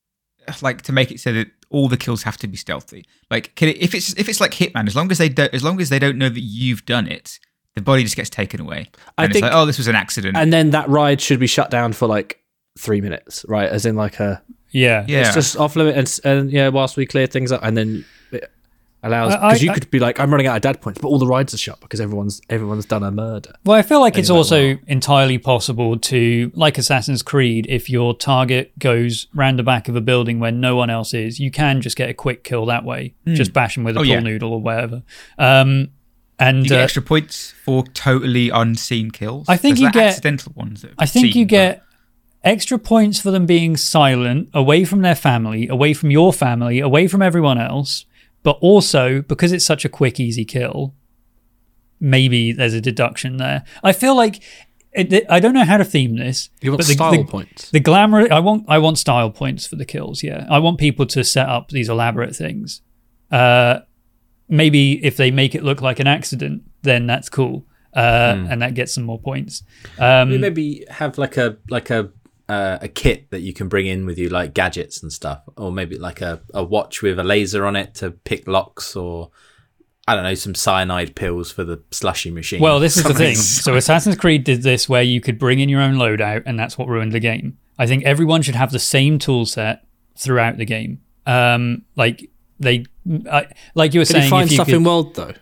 like to make it so that all the kills have to be stealthy? Like, can it, if it's if it's like Hitman, as long as they don't as long as they don't know that you've done it, the body just gets taken away. I And think- it's like, oh, this was an accident. And then that ride should be shut down for like three minutes, right? As in like a Yeah. yeah, it's just off limit, and, and yeah, whilst we clear things up, and then it allows I- because you I- could be like, I'm running out of dad points, but all the rides are shut because everyone's everyone's done a murder. Well, I feel like it's Anyway, also well. entirely possible to, like Assassin's Creed, if your target goes round the back of a building where no one else is, you can just get a quick kill that way. Just bash them with a Oh, pool yeah. noodle or whatever. Um, and you get uh, extra points for totally unseen kills. I think There's you like get- accidental ones. That I think seen, you but- get extra points for them being silent, away from their family, away from your family, away from everyone else. But also, because it's such a quick, easy kill, maybe there's a deduction there. I feel like it, I don't know how to theme this. You want but the, style the, points. The glamour. I want. I want style points for the kills. Yeah, I want people to set up these elaborate things. Uh, maybe if they make it look like an accident, then that's cool, uh, and that gets some more points. Um, Maybe have like a like a uh, a kit that you can bring in with you, like gadgets and stuff, or maybe like a, a watch with a laser on it to pick locks, or I don't know, some cyanide pills for the slushy machine. Well, this is the Something. thing. So Assassin's Creed did this where you could bring in your own loadout, and that's what ruined the game. I think everyone should have the same tool set throughout the game. Um, like they, I, like you were Can saying, you find if you stuff could, in world though?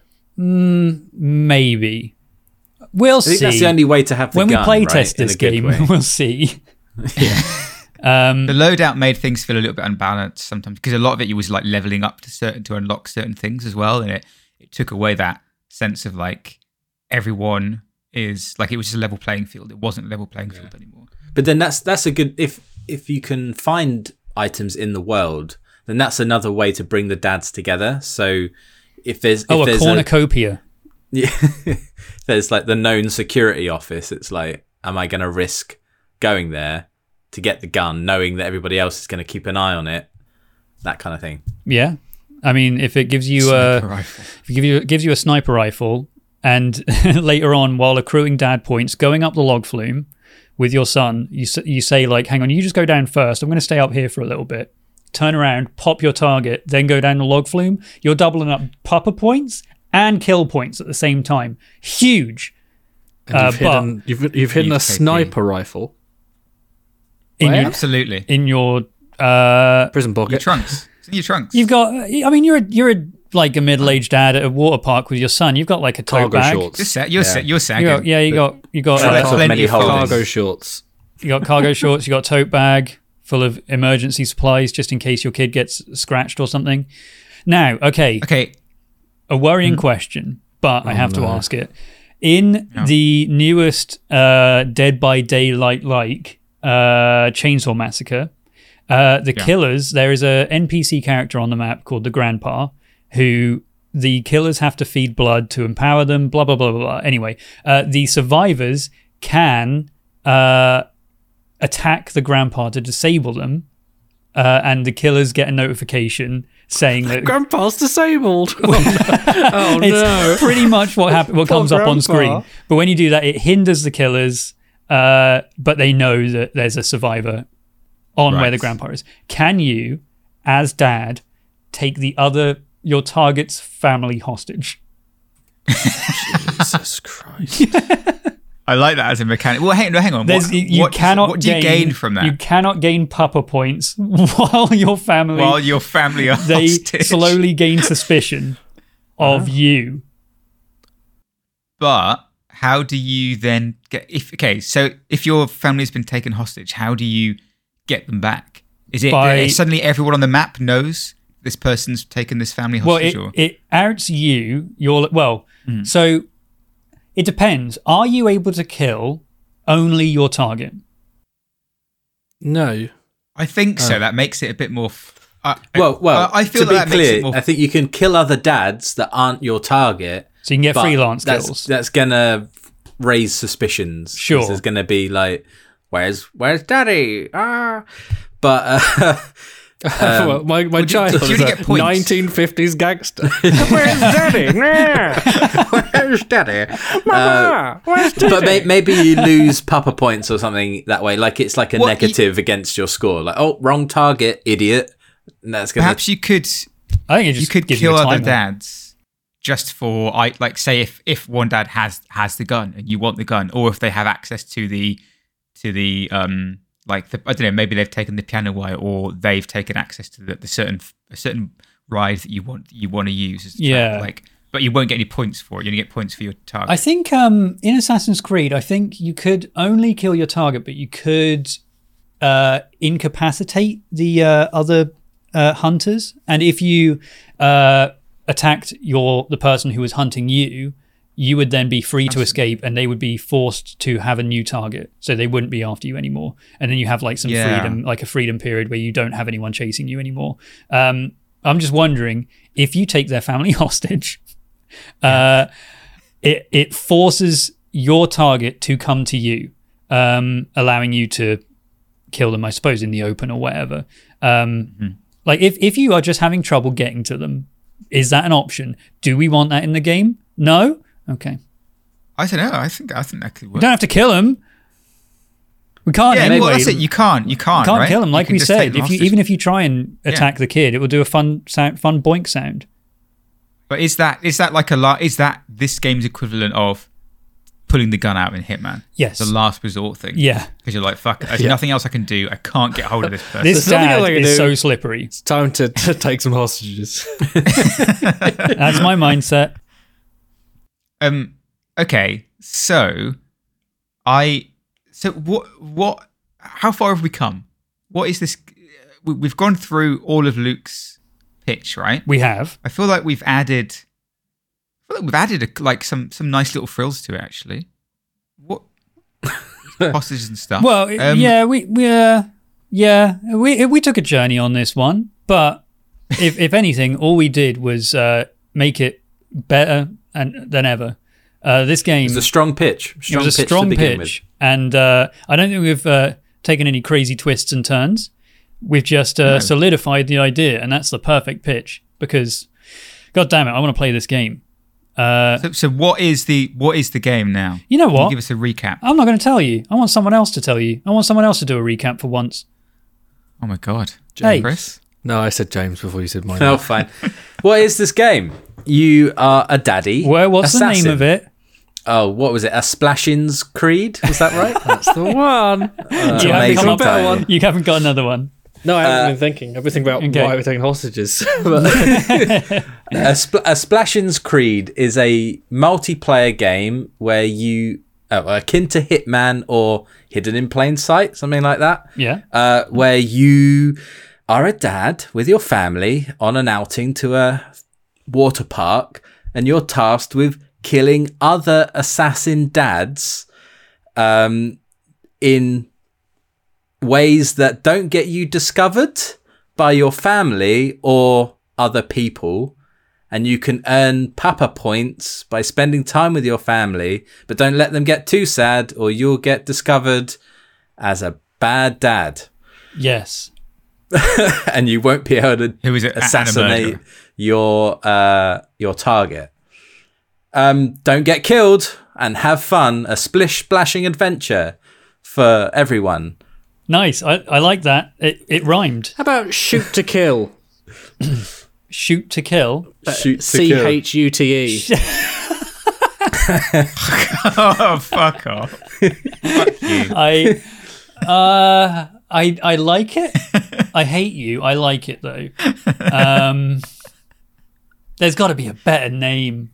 maybe we'll I think see. that's the only way to have the when gun, we play right, test in a this good game, way. we'll see. The loadout made things feel a little bit unbalanced sometimes because a lot of it you was like leveling up to certain to unlock certain things as well, and it, it took away that sense of like everyone is like it was just a level playing field. It wasn't a level playing field anymore. But then that's that's a good if if you can find items in the world, then that's another way to bring the dads together. So if there's Oh, if a there's cornucopia. yeah, there's like the known security office. It's like, am I going to risk going there to get the gun, knowing that everybody else is going to keep an eye on it? That kind of thing. Yeah, I mean, if it gives you a, Sniper rifle. if it give you gives you a sniper rifle, and later on, while accruing dad points, going up the log flume with your son, you s- you say like, "Hang on, you just go down first. I'm going to stay up here for a little bit." Turn around, pop your target, then go down the log flume. You're doubling up pupper points and kill points at the same time. Huge. And Uh, you've, hidden, you've, you've hidden a U K P. sniper rifle. In Where? your Absolutely. in your uh, Prison Your pocket. trunks. It's in your trunks. you've got. I mean, you're a, you're a, like a middle aged dad at a water park with your son. You've got like a tote Cargo bag. shorts. Just sa- you're, Yeah. sa- you're You sagging. got, yeah, you got you got Plenty uh, of many of holdings. Cargo shorts. you got cargo shorts. You got a tote bag full of emergency supplies just in case your kid gets scratched or something. Now, okay, Okay. a worrying question, but I have to ask it. In the newest uh, Dead by Daylight like uh, Chainsaw Massacre, uh, the Yeah. killers, there is a N P C character on the map called the Grandpa, who the killers have to feed blood to empower them, blah, blah, blah, blah, blah. Anyway, uh, the survivors can uh, attack the Grandpa to disable them, uh, and the killers get a notification saying that Grandpa's disabled. oh no. it's pretty much what happen- what comes up on grandpa. screen. But when you do that, it hinders the killers, uh, but they know that there's a survivor on where Right. the grandpa is. Can you, as dad, take the other your target's family hostage? Jesus Christ. I like that as a mechanic. Well, hang, no, hang on. There's, What, you you what, cannot what do you gain from that? You cannot gain pupper points while your family While your family are they hostage. slowly gain suspicion of you. But how do you then get? If okay, so if your family's been taken hostage, how do you get them back? Is it By- uh, suddenly everyone on the map knows this person's taken this family Well, hostage? it, or? it outs you. You're well. So it depends. Are you able to kill only your target? No. I think so. That makes it a bit more. F- uh, Well, well. I, I feel to that, be that makes it clear, more. I think you can kill other dads that aren't your target. So you can get but freelance that's, kills. That's gonna raise suspicions. 'cause Sure. there's gonna be like, where's where's daddy? Ah, but uh, Well, my my child do you is only a get points? nineteen fifties gangster. Where's Daddy? Where's Daddy? Mama, where's Daddy? But may- maybe you lose Papa points or something that way. Like it's like a What, negative against your score. Like, oh, wrong target, idiot. And that's gonna. Perhaps you could I think it you just could gives kill you a other timer. dads just for I like say if if one dad has has the gun and you want the gun, or if they have access to the to the um like the I don't know, maybe they've taken the piano wire, or they've taken access to the, the certain a certain ride that you want you want to use as a Yeah. child, like, but you won't get any points for it. You only get points for your target. I think um, in Assassin's Creed, I think you could only kill your target, but you could uh, incapacitate the uh, other uh, hunters. And if you uh, attacked your the person who was hunting you, you would then be free to escape, and they would be forced to have a new target, so they wouldn't be after you anymore. And then you have like some Yeah. freedom, like a freedom period where you don't have anyone chasing you anymore. Um, I'm just wondering if you take their family hostage. Uh, it it forces your target to come to you, um, allowing you to kill them, I suppose, in the open or whatever. Um, Mm-hmm. Like if, if you are just having trouble getting to them, is that an option? Do we want that in the game? No? Okay. I don't know. I think I think that could We work. don't have to kill them. We can't Yeah, anyway. well, that's it. You can't. You can't. can't right? kill them, You like can we just take said. them If you hostage. even if you try and attack the kid, it will do a fun sound, fun boink sound. But is that is that like a lot? Is that this game's equivalent of pulling the gun out in Hitman? Yes. The last resort thing. Yeah. Because you're like, fuck, there's nothing else I can do. I can't get hold of this person. This There's nothing dad else I can is do. so slippery. It's time to, to take some hostages. That's my mindset. Um. Okay. So, I. So what? What? How far have we come? What is this? we- We've gone through all of Luke's pitch, right? We have. I feel like we've added. I feel like we've added a, like some some nice little frills to it. Actually, what hostages and stuff. Well, Um, yeah, we we uh, yeah we we took a journey on this one, but if if anything, all we did was uh, make it better and than ever. Uh, this game It was a strong pitch. it Strong was a pitch strong to begin pitch, and uh, I don't think we've uh, taken any crazy twists and turns. We've just uh, No. solidified the idea, and that's the perfect pitch. Because, God damn it, I want to play this game. Uh, So, so what is the what is the game now? you know Can you what? give us a recap. I'm not going to tell you. I want someone else to tell you. I want someone else to do a recap for once. Oh my god, Hey. Chris. No, I said James before you said mine. Oh, fine. What is this game? You are a daddy. Where? What's assassin. the name of it? Oh, what was it? A Splashins Creed? Was that right? That's the one. Uh, you, haven't amazing come up, title. you haven't got another one. No, I haven't Uh, been thinking. I've been thinking about okay. why we're taking hostages. But- a, Spl- a Splashins Creed is a multiplayer game where you, oh, akin to Hitman or Hidden in Plain Sight, something like that. Yeah. Uh, where you are a dad with your family on an outing to a water park, and you're tasked with killing other assassin dads um, in ways that don't get you discovered by your family or other people. And you can earn Papa points by spending time with your family, but don't let them get too sad or you'll get discovered as a bad dad. Yes. And you won't be able to Who is it? assassinate Anna your uh, your target. Um, don't get killed and have fun. A splish splashing adventure for everyone. Nice. I, I like that. It it rhymed. How about shoot to kill? Shoot to kill. Shoot to C kill. H U T E. Oh, fuck off. Fuck you. I uh I I like it. I hate you. I like it though. Um there's got to be a better name.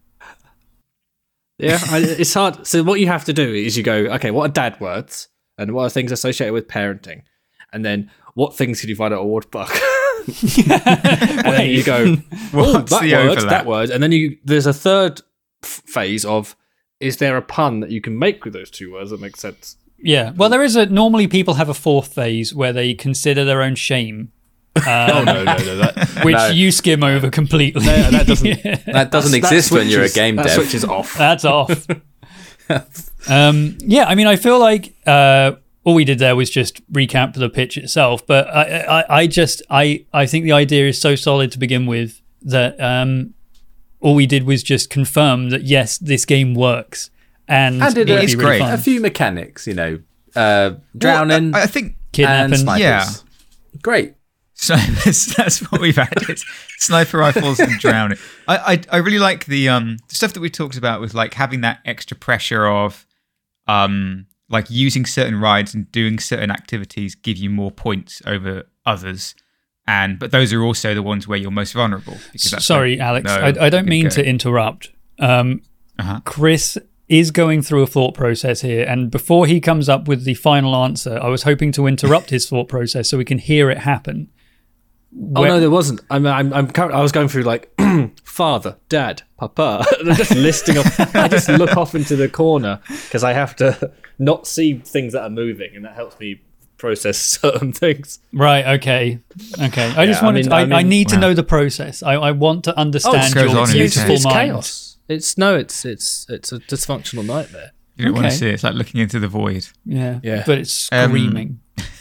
Yeah, I, it's hard. So what you have to do is you go, okay, what are dad words? And what are things associated with parenting? And then what things can you find at a water park? And then you go, oh, What's that the word, overlap? that word. And then you there's a third f- phase of, is there a pun that you can make with those two words that makes sense? Yeah. Well, there is a normally people have a fourth phase where they consider their own shame, oh, no, no, no. That, which No. you skim over completely. no, that doesn't. That doesn't that exist when you're a switches- game that dev. switches off. That's off. um, yeah, I mean, I feel like uh, all we did there was just recap the pitch itself. But I, I, I just, I, I think the idea is so solid to begin with that um, all we did was just confirm that yes, this game works, and, And it it'd is be really great. fun. A few mechanics, you know, uh, drowning, Well, I, I think Kidnapping. and snipers. Yeah. Great. snipers. That's what we've had. It's sniper rifles and drowning. I, I I really like the um the stuff that we talked about with like having that extra pressure of um like using certain rides and doing certain activities give you more points over others. And but those are also the ones where you're most vulnerable. because that's Sorry, where Alex, no I, I don't good mean go. to interrupt. Um, Uh-huh. Chris is going through a thought process here, and before he comes up with the final answer, I was hoping to interrupt his thought process so we can hear it happen. Oh Where- no, there wasn't. I'm, I'm, I'm. current- I was going through like father, dad, papa. I'm just listing off. I just look off into the corner because I have to not see things that are moving, and that helps me process certain things. Right, okay. Okay. I just I wanted mean- to, I, I I mean- need to Wow. know the process. I, I want to understand goes your on in beautiful detail. it's mind. chaos. It's no, it's it's it's a dysfunctional nightmare. You don't want Okay. to see it. It's like looking into the void. Yeah. Yeah. But it's Um, screaming.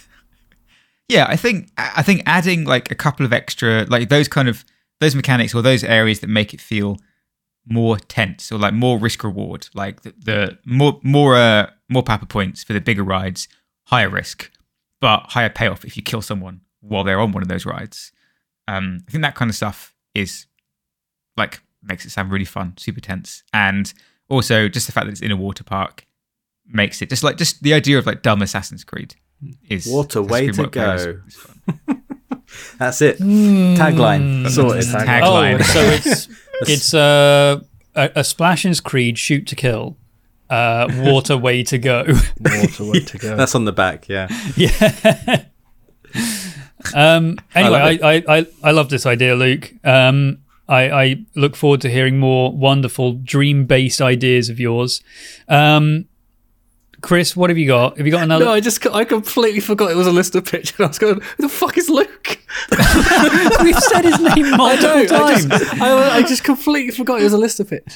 Yeah, I think I think adding like a couple of extra like those kind of those mechanics or those areas that make it feel more tense or like more risk reward, like the, the more more uh, more Papa points for the bigger rides, higher risk, but higher payoff if you kill someone while they're on one of those rides. Um, I think that kind of stuff is like makes it sound really fun, super tense, and also just the fact that it's in a water park makes it just like just the idea of like dumb Assassin's Creed is Water, way Assassin's to Creed Roleplay is- go. is fun. That's it. Hmm. Tagline. Sorted. Tagline. Oh, so it's it's uh, a, a Splashin's Creed shoot to kill. Uh, water way to go. Water way to go. That's on the back, yeah. Yeah. um, anyway, I I, I, I, I love this idea, Luke. Um, I, I look forward to hearing more wonderful dream-based ideas of yours. Um, Chris, what have you got? Have you got another? No, I just I completely forgot it was a list of pictures. I was going, who the fuck is Luke? We've said his name I multiple know. I times. just, I, I just completely forgot it was a list of pictures.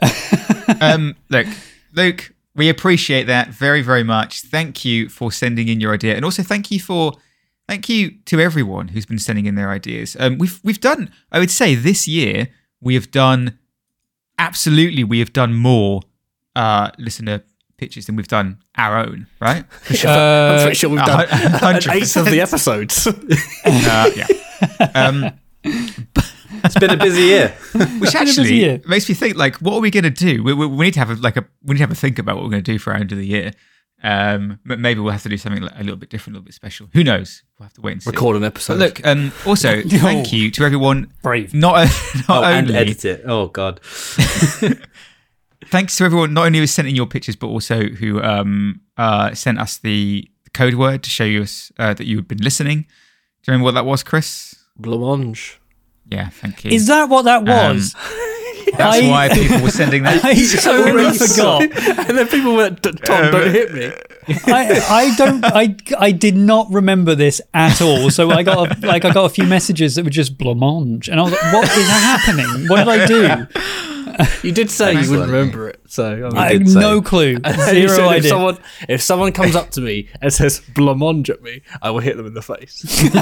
um, look, Luke, we appreciate that very, very much. Thank you for sending in your idea, and also thank you for thank you to everyone who's been sending in their ideas. Um, we've we've done, I would say, this year we have done absolutely we have done more uh, listener pitches than we've done our own, right? I'm pretty sure we've done a hun- an hundred eighth of percent. the episodes. Uh, yeah. Um, It's been a busy year. Which a busy actually year. makes me think, like, what are we going to do? We, we, we need to have a, like a we need to have a think about what we're going to do for our end of the year. Um, but maybe we'll have to do something like a little bit different, a little bit special. Who knows? We'll have to wait and see. Record an But episode. look, um, also thank you to everyone. Brave. Not, not Oh, and only edit it. Oh, God. thanks to everyone not only who sent in your pictures, but also who um uh sent us the code word to show us uh, that you had been listening. Do you remember what that was, Chris? Blancmange. Yeah, thank you. Is that what that was? That's I- why people were sending that. I totally forgot. And then people went, Tom, don't hit me. I, I don't I, I did not remember this at all. So I got a, like I got a few messages that were just blancmange, and I was like, "What is happening? What did I do?" You did say you Excellent. wouldn't remember it, so I mean, I did have say. no clue, You said zero if idea. someone if someone comes up to me and says blancmange at me, I will hit them in the face.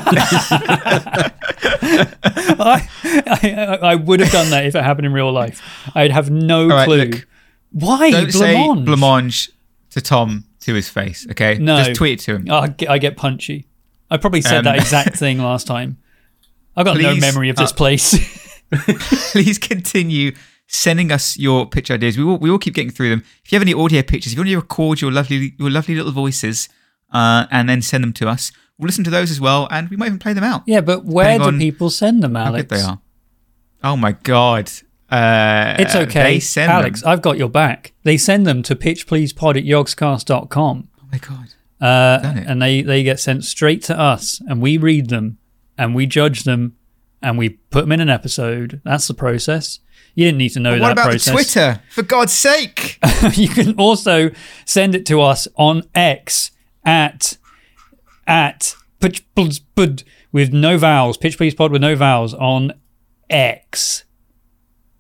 I, I, I would have done that if it happened in real life. I'd have no All right, clue. look, Why Don't say blancmange? blancmange to Tom to his face, okay? No. Just tweet it to him. Oh, I get, I get punchy. I probably said Um, that exact thing last time. I've got no Please, memory of this uh, place. Please continue sending us your pitch ideas. We will we will keep getting through them. If you have any audio pictures, if you want to record your lovely your lovely little voices uh, and then send them to us, we'll listen to those as well, and we might even play them out. Yeah, but where Depending do on people send them, How Alex? good they are. Oh my god. Uh, It's okay, They send Alex. them. I've got your back. They send them to pitchpleasepod at yogscast dot com. Oh my god. Uh, Done it. and they, they get sent straight to us, and we read them, and we judge them, and we put them in an episode. That's the process. You didn't need to know But that what about process. the Twitter? For God's sake! You can also send it to us on X at at pitch please pod with no vowels. Pitch please pod with no vowels on X.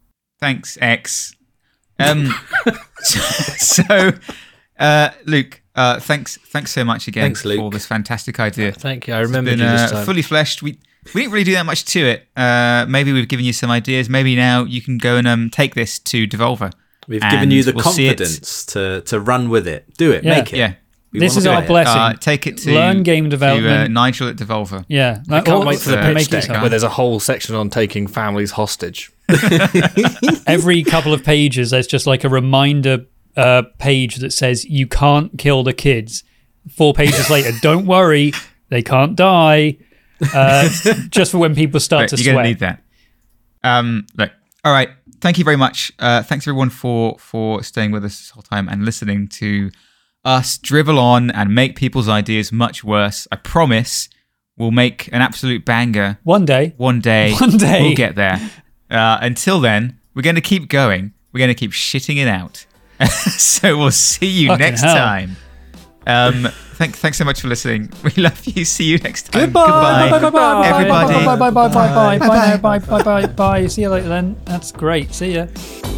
Thanks, X. Um, so, uh, Luke, Uh, thanks, thanks so much again Thanks, Luke. for this fantastic idea. Thank you. I remember It's you been this uh, time. fully fleshed. We we didn't really do that much to it. Uh, maybe we've given you some ideas. Maybe now you can go and um, take this to Devolver. We've and given you the we'll see it- confidence to to run with it. Do it. Yeah. Make it. Yeah. We This wanna is do our it. blessing. Uh, take it to Learn game to, uh, development. Nigel at Devolver. Yeah. I can't Or- wait for the uh, pitch make it deck so. where there's a whole section on taking families hostage. Every couple of pages, there's just like a reminder uh, page that says you can't kill the kids. Four pages later, don't worry, they can't die. Uh, just for when people start Right, to you're sweat. going to need that. Um, look, all right. Thank you very much. Uh, thanks everyone for for staying with us this whole time and listening to us drivel on and make people's ideas much worse. I promise we'll make an absolute banger One day. one day. One day. We'll get there. Uh, until then, we're going to keep going. We're going to keep shitting it out. So we'll see you Fucking next hell. time. Um, thank, thanks so much for listening. We love you. See you next time. Goodbye. Bye bye bye everybody. Bye bye bye bye bye bye Bye. bye bye bye bye bye. See you later then. That's great. See ya.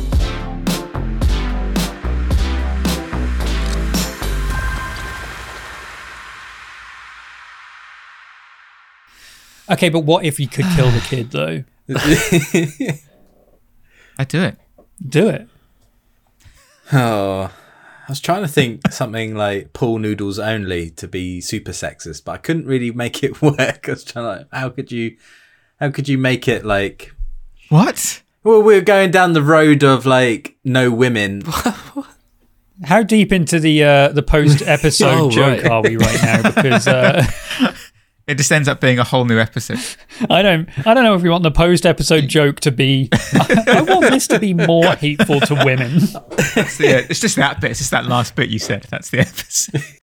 Okay, but what if you could kill the kid though? I'd do it. Do it. Oh, I was trying to think something like pool noodles only to be super sexist, but I couldn't really make it work. I was trying to, like, how could you, how could you make it like? What? Well, we're going down the road of like no women. How deep into the uh, the post episode Oh, joke right. are we right now? Because uh, It just ends up being a whole new episode. I don't I don't know if we want the post episode joke to be. I, I want this to be more hateful to women. It's, the, it's just that bit. It's just that last bit you said. That's the episode.